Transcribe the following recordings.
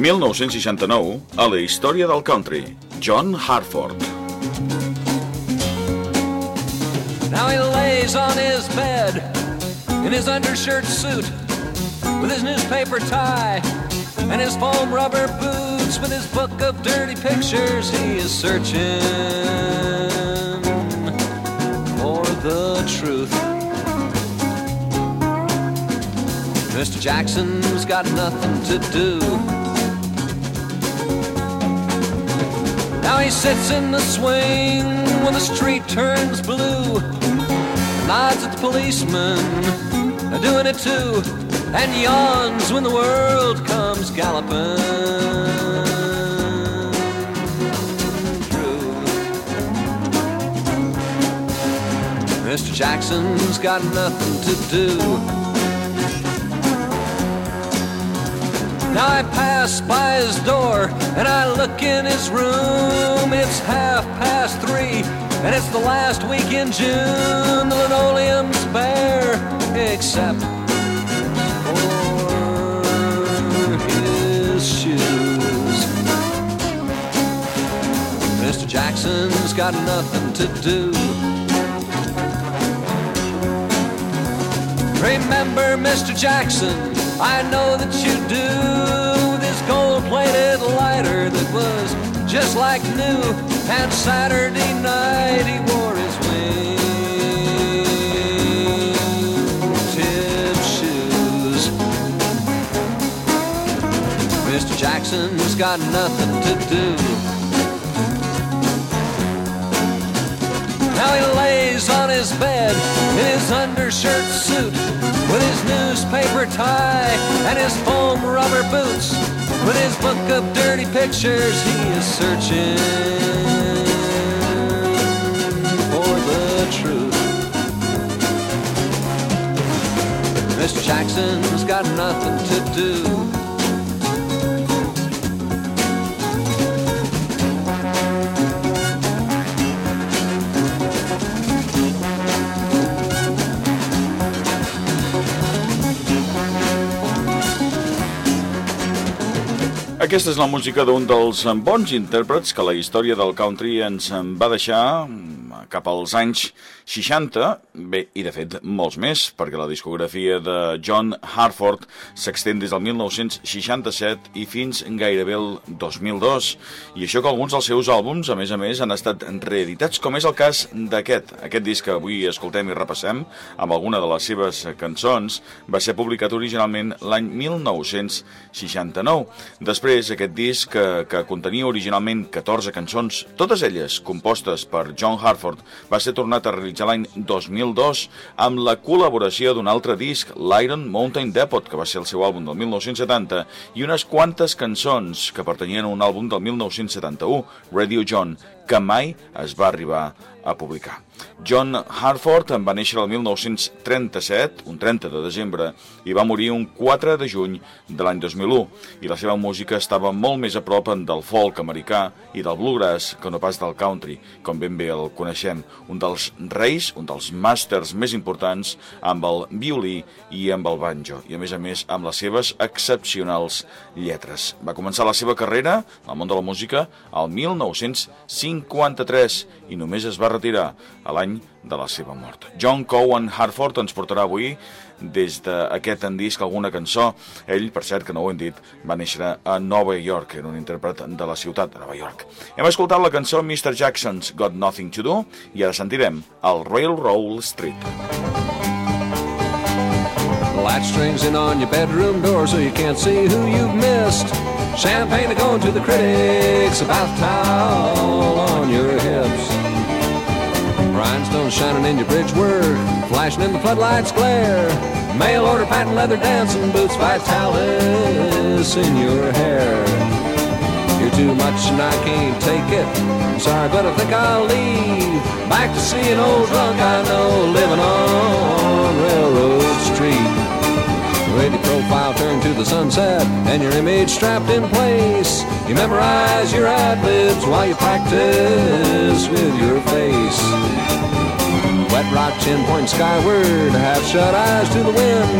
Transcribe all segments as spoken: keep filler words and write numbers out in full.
mil nou-cents seixanta-nou, a la història del country, John Hartford. Now he lays on his bed in his undershirt suit with his newspaper tie and his foam rubber boots. With his book of dirty pictures, he is searching for the truth. Mister Jackson's got nothing to do. Now he sits in the swing when the street turns blue, nods at the policeman, doing it too, and yawns when the world comes galloping through. Mister Jackson's got nothing to do. Now I pass by his door and I look in his room. It's half past three and it's the last week in June. The linoleum's bare except for his shoes. Mister Jackson's got nothing to do. Remember, Mister Jackson, I know that you do. This gold-plated lighter that was just like new, and Saturday night he wore his wing-tip shoes. Mister Jackson's got nothing to do. Now he lays on his bed in his undershirt suit with his newspaper tie and his foam rubber boots. With his book of dirty pictures, he is searching for the truth. Mister Jackson's got nothing to do. Aquesta és la música d'un dels bons intèrprets que la història del country ens va deixar cap als anys seixanta, bé, i de fet molts més, perquè la discografia de John Hartford s'extén des del mil nou-cents seixanta-set i fins gairebé el dos mil dos, i això que alguns dels seus àlbums, a més a més, han estat reeditats, com és el cas d'aquest. Aquest disc que avui escoltem i repassem, amb alguna de les seves cançons, va ser publicat originalment l'any mil nou-cents seixanta-nou. Després, aquest disc, que, que contenia originalment catorze cançons, totes elles compostes per John Hartford, va ser tornat a realitzar l'any dos mil dos amb la col·laboració d'un altre disc, l'Iron Mountain Depot, que va ser el seu àlbum del mil nou-cents setanta, i unes quantes cançons que pertanyien a un àlbum del mil nou-cents setanta-u, Radio John, que mai es va arribar a publicar. John Hartford va néixer el mil nou-cents trenta-set, un trenta de desembre, i va morir un quatre de juny de l'any dos mil u, i la seva música estava molt més a prop del folk americà i del bluegrass que no pas del country, com ben bé el coneixem, un dels reis, un dels màsters més importants amb el violí i amb el banjo, i a més a més amb les seves excepcionals lletres. Va començar la seva carrera al món de la música al mil nou-cents cinquanta-tres i només es va retirar a l'any de la seva mort. John Cowan Hartford ens portarà avui des d'aquest disc alguna cançó. Ell, per cert, que no ho hem dit, va néixer a Nova York, era un intèrpret de la ciutat de Nova York. Hem escoltat la cançó mister Jackson's Got Nothing to Do i ara sentirem el Railroad Street. Light strings in on your bedroom door so you can't see who you've missed. Champagne to go to the critics, a bath towel on your hips. Rhinestones shining in your bridge work, flashing in the floodlights glare. Mail order patent leather dancing boots, Vitalis in your hair. You're too much and I can't take it. I'm sorry, but I think I'll leave. Back to see an old drunk I know living on Railroad Street. With your profile turned to the sunset and your image strapped in place, you memorize your ad-libs while you practice with your face. Wet rock chin pointing skyward, half shut eyes to the wind.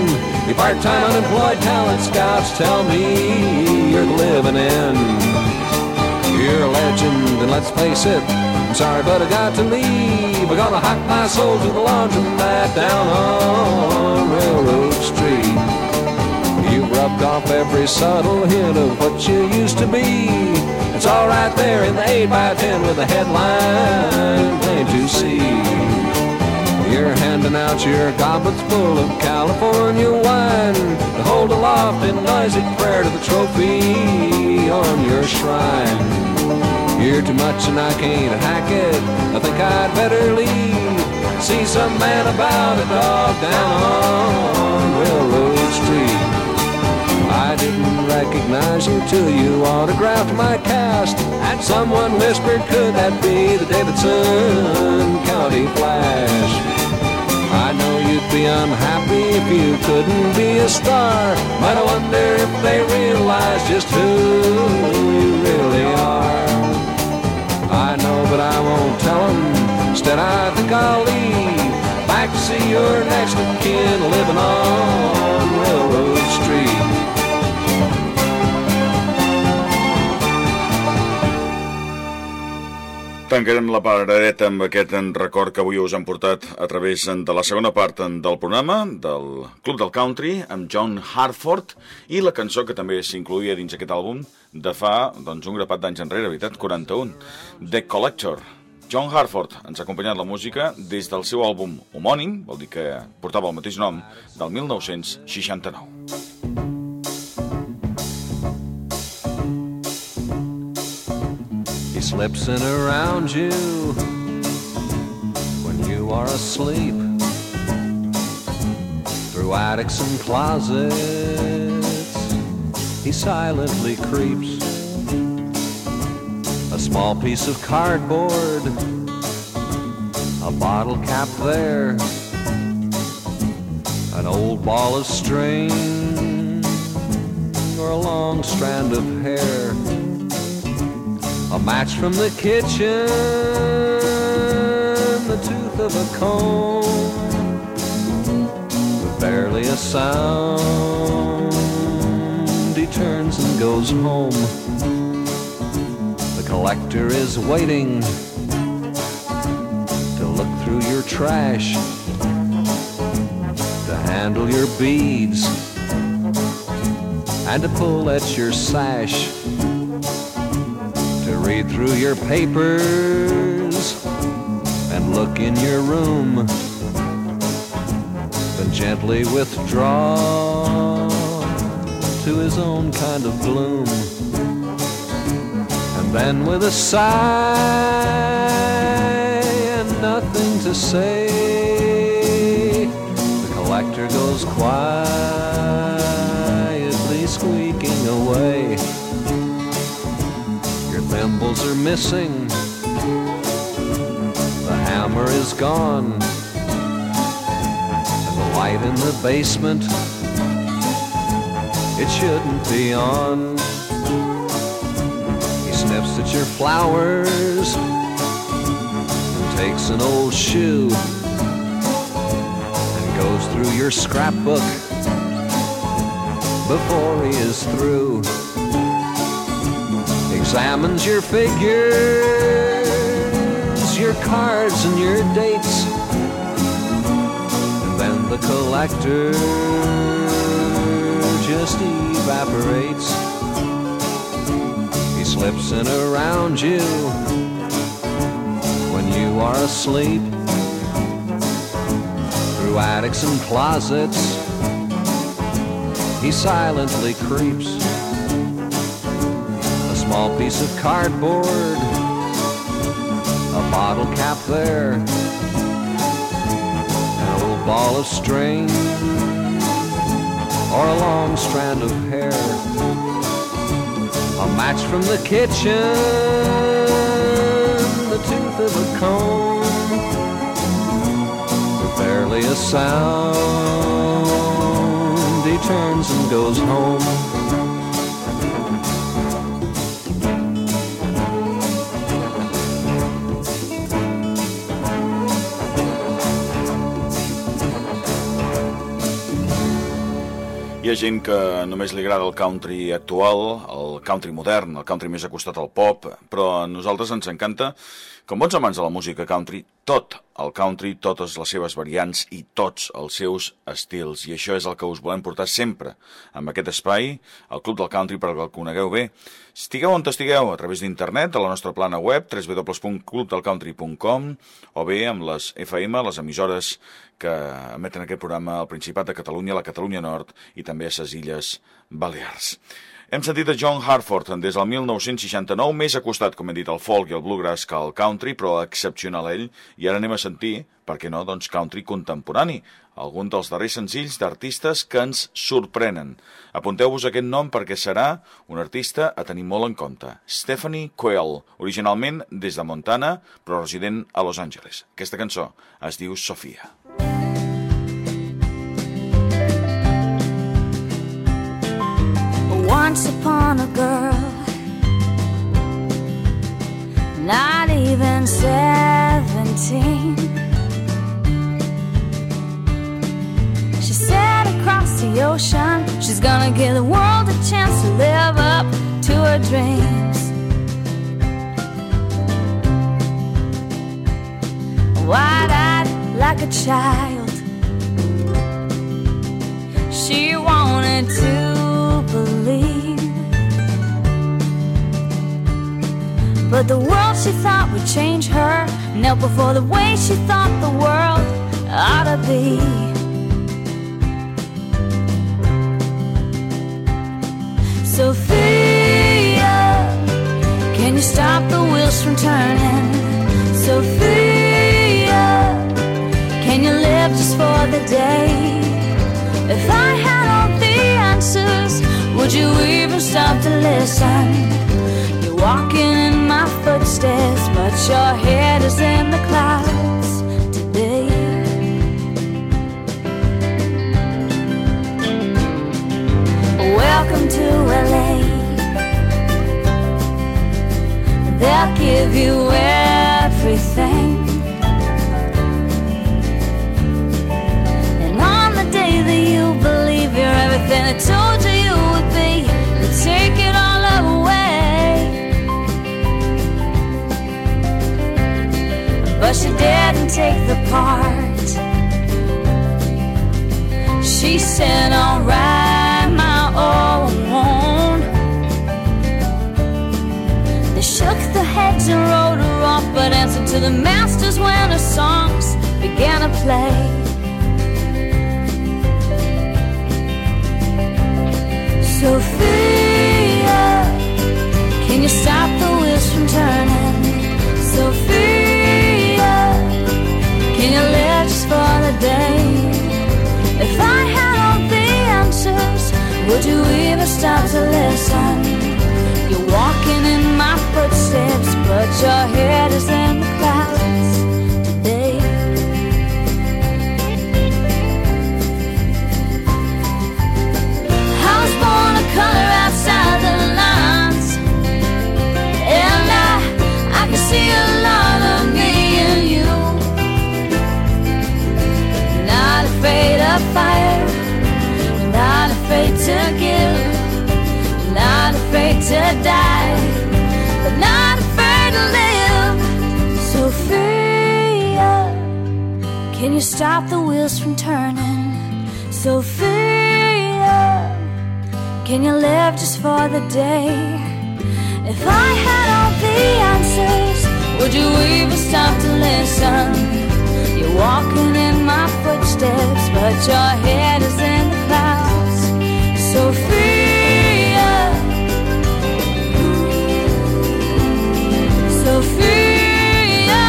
You part-time unemployed talent scouts tell me you're the living end. You're a legend, and let's face it, I'm sorry, but I got to leave. I gotta hike my soul to the laundromat down on Railroad Street. You've rubbed off every subtle hint of what you used to be. It's all right there in the eight by ten with a headline plain to see. You're handing out your goblets full of California wine to hold aloft in noisy prayer to the trophy on your shrine. You're too much and I can't hack it, I think I'd better leave. See some man about a dog down on Railroad Street. I didn't recognize you till you autographed my cast, and someone whispered, could that be the Davidson County Flash? I know you'd be unhappy if you couldn't be a star, but I wonder if they realize just who you really are. I know, but I won't tell them. Instead, I think I'll leave back to see your next of kin living on Railroad Street. Tancarem la paradeta amb aquest record que avui us han portat a través de la segona part del programa del Club del Country amb John Hartford i la cançó que també s'incloïa dins aquest àlbum de fa doncs, un grapat d'anys enrere, veritat, quaranta-un, The Collector. John Hartford ens ha acompanyat la música des del seu àlbum homònim, vol dir que portava el mateix nom, del mil nou-cents seixanta-nou. Slips in around you when you are asleep, through attics and closets he silently creeps. A small piece of cardboard, a bottle cap there, an old ball of string or a long strand of hair. A match from the kitchen, the tooth of a comb, with barely a sound, he turns and goes home. The collector is waiting to look through your trash, to handle your beads, and to pull at your sash. Read through your papers and look in your room, then gently withdraw to his own kind of gloom. And then with a sigh and nothing to say, the collector goes quietly squeaking away. Thimbles are missing, the hammer is gone, and the light in the basement, it shouldn't be on. He sniffs at your flowers and takes an old shoe and goes through your scrapbook before he is through. Examines your figures, your cards and your dates, and then the collector just evaporates. He slips in around you when you are asleep, through attics and closets he silently creeps. Small piece of cardboard, a bottle cap there, an old ball of string, or a long strand of hair. A match from the kitchen, the tooth of a comb, with barely a sound, he turns and goes home. Hi ha gent que només li agrada el country actual, el country modern, el country més acostat al pop, però a nosaltres ens encanta, com bons amants de la música country, tot el country, totes les seves variants i tots els seus estils. I això és el que us volem portar sempre amb aquest espai, el Club del Country, perquè el conegueu bé. Estigueu on estigueu, a través d'internet, a la nostra plana web, w w w punt club del country punt com, o bé amb les F M, les emissores que emeten aquest programa al Principat de Catalunya, a la Catalunya Nord i també a les Illes Balears. Hem sentit a John Hartford des del mil nou-cents seixanta-nou, més acostat, com hem dit, al folk i al bluegrass que al country, però excepcional ell. I ara anem a sentir, per què no, doncs country contemporani, algun dels darrers senzills d'artistes que ens sorprenen. Apunteu-vos aquest nom perquè serà un artista a tenir molt en compte. Stephanie Quayle, originalment des de Montana, però resident a Los Angeles. Aquesta cançó es diu Sofia. Once upon a girl, not even seventeen, she said across the ocean she's gonna give the world a chance to live up to her dreams. Wide-eyed like a child, she wanted to believe, but the world she thought would change her knelt before the way she thought the world ought to be. Sophia, can you stop the wheels from turning? Sophia, can you live just for the day? If I had all the answers, would you even stop to listen? You're walking in my footsteps, but your head is in the clouds today. Welcome to L A. They'll give you everything, and on the day that you believe you're everything I told you you would be, they take it all away. But she didn't take the part. She said, I'll write my own. They shook their heads and wrote her off, but answered to the masters when her songs began to play. Sophia, can you stop the wheels from turning? Sophia, can you live just for the day? If I had all the answers, would you even stop to listen? You're walking in my footsteps, but your head is in the clouds today. I was born a color outside the lines, and I, I can see a lot of me in you. Not afraid of fire, not afraid to give, not afraid to die, but not afraid to live. Sophia, can you stop the wheels from turning? Sophia, can you live just for the day? If I had all the answers, would you even stop to listen? You're walking in my footsteps, but your head is in the clouds. Sophia, Sophia,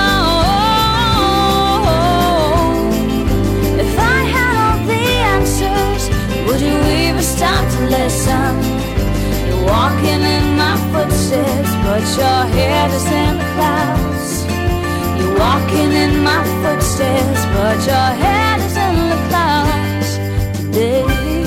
oh, if I had all the answers, would you even stop to listen? You're walking in my footsteps, but your head is in the clouds. You're walking in my footsteps, but your head is in the clouds today.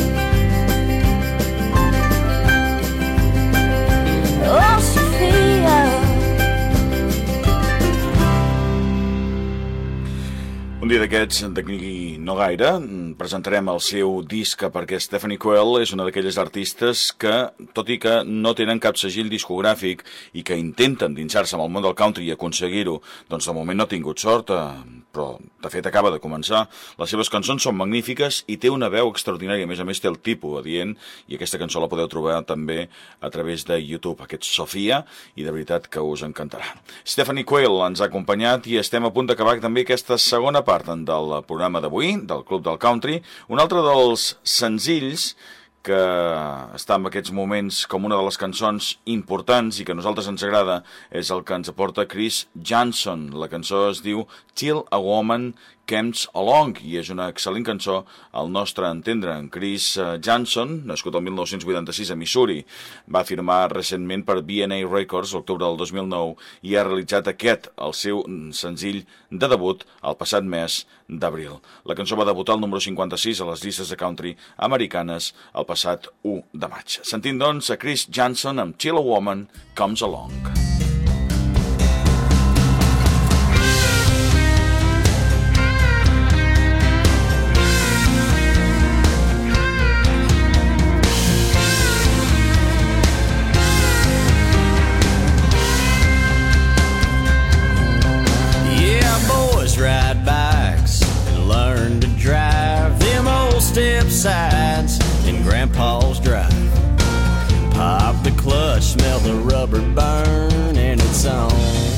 Oh, Sophia. Un dia d'aquests poquetets, d'aquí no gaire, presentarem el seu disc perquè Stephanie Coel és una d'aquelles artistes que, tot i que no tenen cap segell discogràfic i que intenten dinsar-se en el món del country i aconseguir-ho, doncs de moment no ha tingut sort, però de fet acaba de començar. Les seves cançons són magnífiques i té una veu extraordinària, a més a més té el tipus adient, i aquesta cançó la podeu trobar també a través de YouTube, aquest Sofia, i de veritat que us encantarà. Stephanie Coel ens ha acompanyat i estem a punt d'acabar també aquesta segona part del programa d'avui, del Club del Country. Un altre dels senzills que està en aquests moments com una de les cançons importants i que a nosaltres ens agrada és el que ens aporta Chris Johnson. La cançó es diu Till a Woman Comes Along i és una excel·lent cançó al nostre entendre. En Chris Johnson, nascut el mil nou-cents vuitanta-sis a Missouri, va firmar recentment per B and A Records l'octubre del dos mil nou i ha realitzat aquest, el seu senzill de debut, el passat mes d'abril. La cançó va debutar al número cinquanta-sis a les llistes de country americanes el passat u de maig. Sentim, doncs, a Chris Johnson amb Till a Woman Comes Along. Sides in Grandpa's drive. Pop the clutch, smell the rubber burn, and it's on.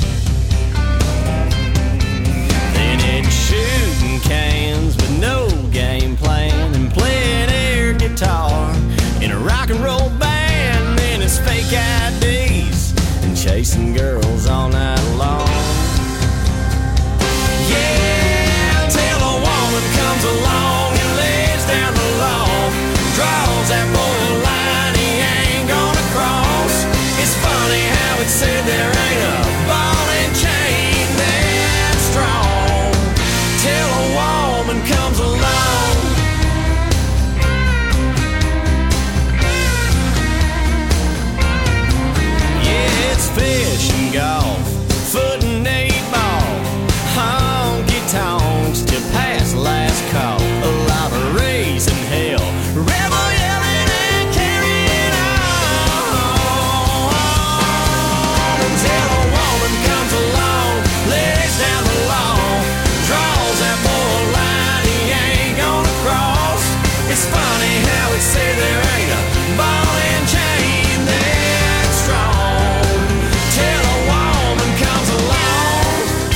Then it's shooting cans with no game plan and playing air guitar in a rock and roll band. Then it's fake I Ds and chasing girls all night long. Yeah, till a woman comes along and lays down the law, draws that boy line he ain't gonna cross. It's funny how it said there ain't a ball and chain that strong till a woman comes along. Yeah, it's fish and golf, foot and eight ball, honky tonks till past last call. A lot of raising hell, rebel yelling and carrying on until a woman comes along, lays down the law, draws that boy line he ain't gonna cross. It's funny how it say there ain't a ball and chain that strong till a woman comes along.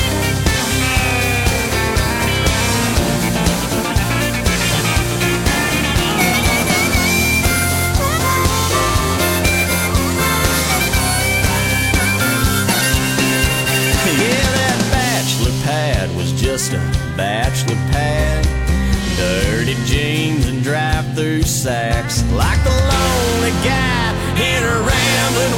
Yeah, that bachelor pad was just a bachelor pad. Dirty jeans and drive-through sacks, like the lonely guy in a rambling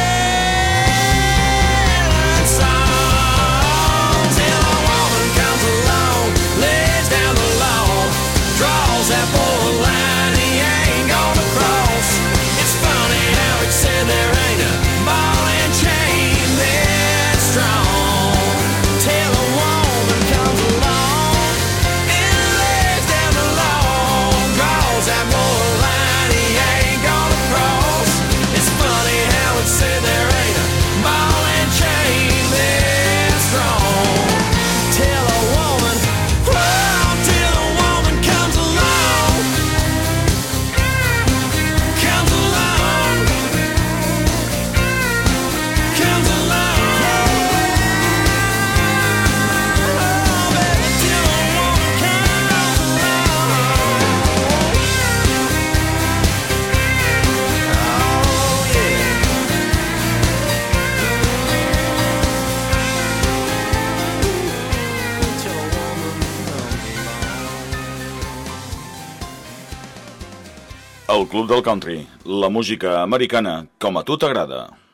western song. Till a woman comes along, lays down the law, draws that boy line he ain't gonna cross. It's funny how it said there ain't a ball and chain that's strong till a woman comes along and lays down the law, draws that boy line he ain't gonna cross. It's funny how it said there ain't a ball and chain that's strong till a woman, oh, till a woman comes along, comes along, comes along. Oh, baby, till a woman comes along. Oh, yeah. Till a woman comes along. El Club del Country, la música americana com a tu t'agrada.